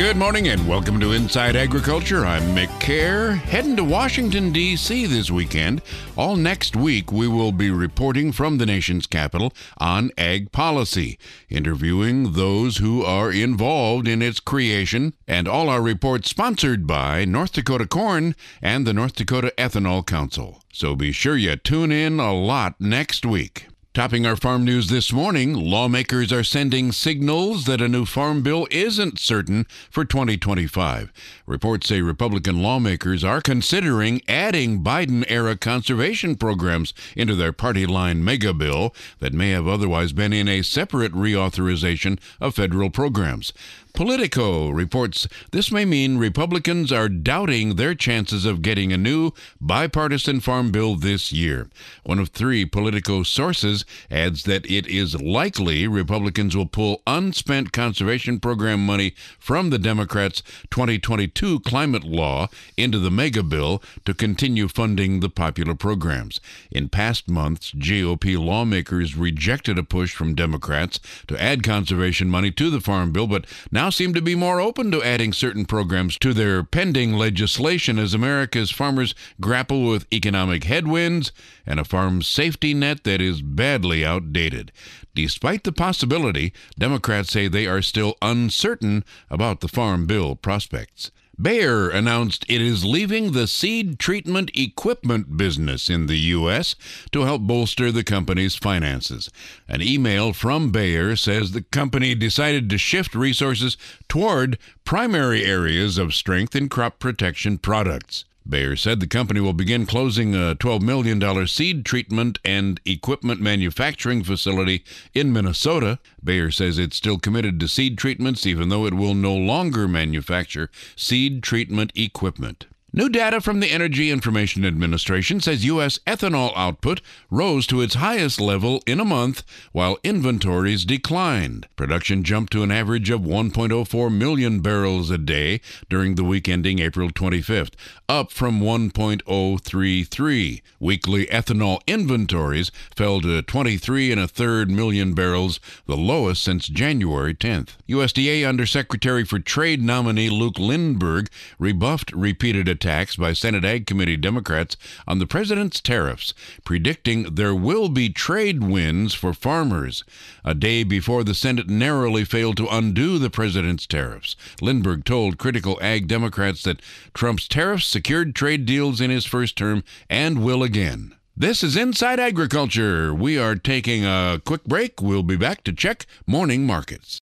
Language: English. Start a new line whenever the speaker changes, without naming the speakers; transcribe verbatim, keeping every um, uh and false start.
Good morning and welcome to Inside Agriculture. I'm Mick Kerr, heading to Washington, D C this weekend. All next week, we will be reporting from the nation's capital on ag policy, interviewing those who are involved in its creation, and all our reports sponsored by North Dakota Corn and the North Dakota Ethanol Council. So be sure you tune in a lot next week. Topping our farm news this morning, lawmakers are sending signals that a new farm bill isn't certain for twenty twenty-five. Reports say Republican lawmakers are considering adding Biden-era conservation programs into their party line mega bill that may have otherwise been in a separate reauthorization of federal programs. Politico reports this may mean Republicans are doubting their chances of getting a new bipartisan farm bill this year. One of three Politico sources adds that it is likely Republicans will pull unspent conservation program money from the Democrats' twenty twenty-two climate law into the mega bill to continue funding the popular programs. In past months, G O P lawmakers rejected a push from Democrats to add conservation money to the farm bill, but now now seem to be more open to adding certain programs to their pending legislation as America's farmers grapple with economic headwinds and a farm safety net that is badly outdated. Despite the possibility, Democrats say they are still uncertain about the farm bill prospects. Bayer announced it is leaving the seed treatment equipment business in the U S to help bolster the company's finances. An email from Bayer says the company decided to shift resources toward primary areas of strength in crop protection products. Bayer said the company will begin closing a twelve million dollars seed treatment and equipment manufacturing facility in Minnesota. Bayer says it's still committed to seed treatments, even though it will no longer manufacture seed treatment equipment. New data from the Energy Information Administration says U S ethanol output rose to its highest level in a month, while inventories declined. Production jumped to an average of one point oh four million barrels a day during the week ending April twenty-fifth, up from one point oh three three. Weekly ethanol inventories fell to twenty-three and a third million barrels, the lowest since January tenth. U S D A Undersecretary for Trade nominee Luke Lindberg rebuffed repeated attacks attacks by Senate Ag Committee Democrats on the president's tariffs, predicting there will be trade wins for farmers. A day before the Senate narrowly failed to undo the president's tariffs, Lindberg told critical ag Democrats that Trump's tariffs secured trade deals in his first term and will again. This is Inside Agriculture. We are taking a quick break. We'll be back to check morning markets.